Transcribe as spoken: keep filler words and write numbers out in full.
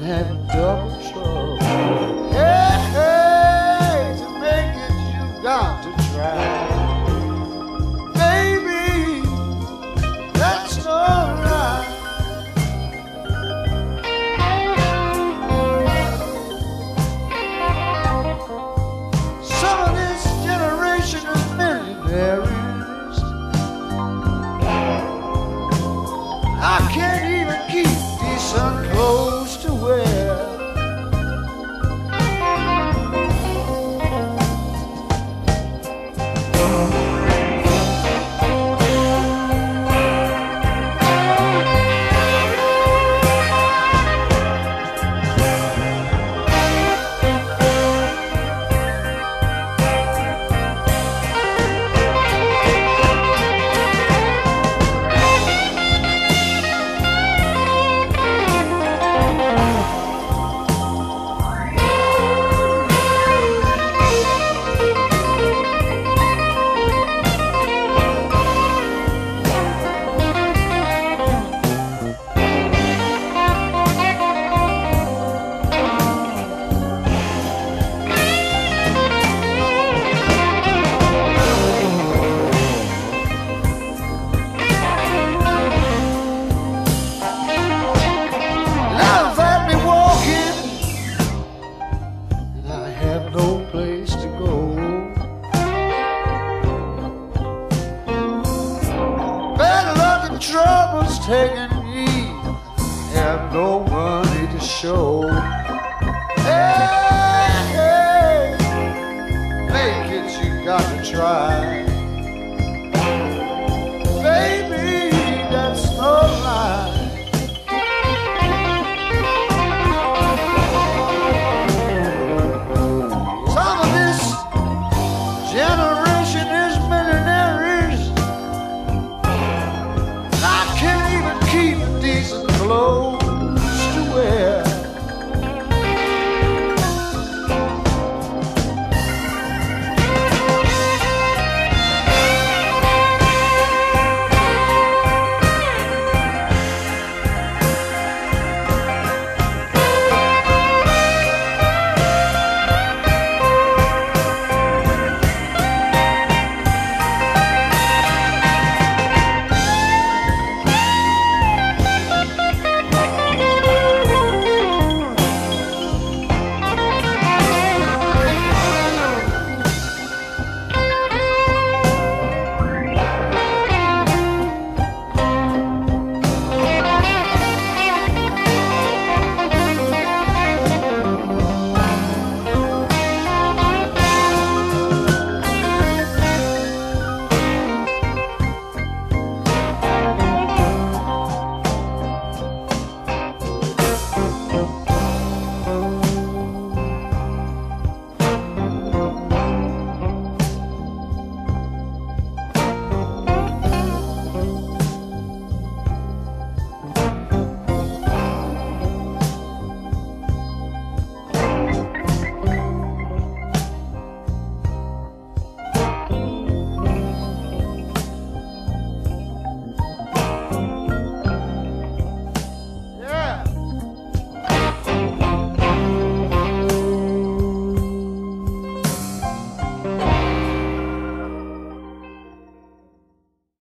having double trouble. Hey, hey, to make it you got to try. Baby, that's alright. Some of this generation is millionaires. I can't even keep decent clothes to wear. Trouble's taking me, have no money to show. Hey, hey, make it, you got to try. Baby, that's no lie. Some of this generation is millionaires. Keep decent clothes.